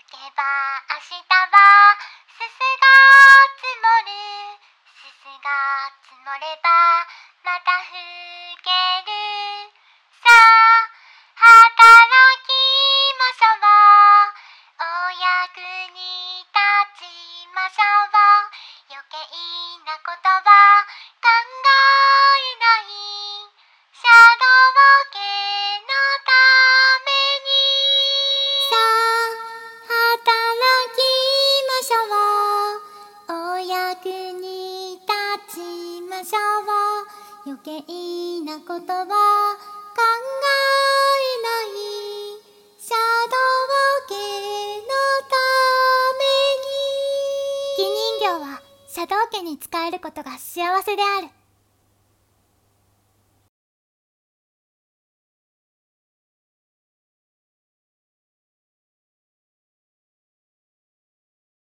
けば明日はすすが積もる。すすが積もればまたふける。さあ働きましょう。お役に立ちましょう。余計なことは考えない。シャドウ家のために。さあ働きましょう。お役に立ちましょう。余計なことは考えない。シャドウ家のために。木人形はシャドウ家に仕えることが幸せである。